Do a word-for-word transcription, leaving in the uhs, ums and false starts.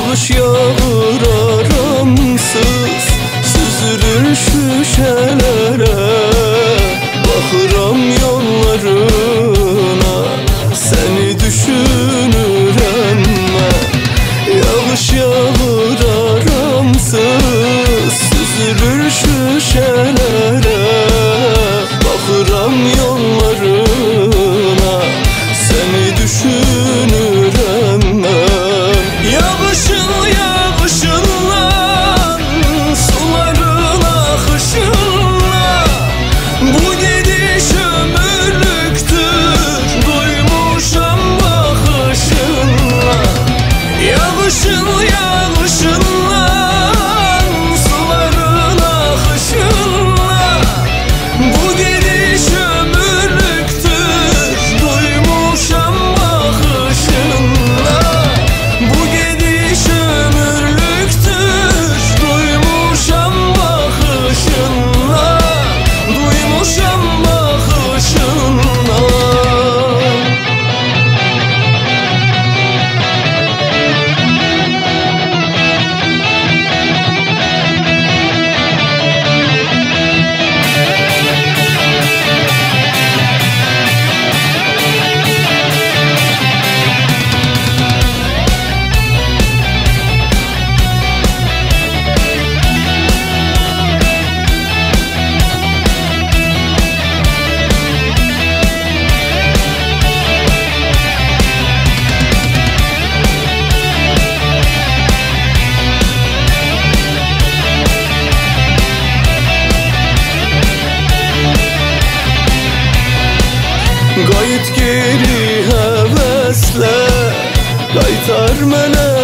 Yağış yağır aramsız, süzülür şüşelere. Bakıram yollarına, seni düşünürem ben. Yağış yağır aramsız, süzülür şüşelere. Bakıram yollarına, seni düşünürem ben. Yağışın yağışınla, suların akışınla, bu gidiş ömürlüktür, duymuşam bakışınla. Yağışın yağışınla, suların akışınla, bu gidiş ömürlüktür, duymuşam bakışınla. Bu gidiş ömürlüktür, duymuşam bakışınla, duymuşam bakışınla. Qayıt geri həvəslə, qaytar mənə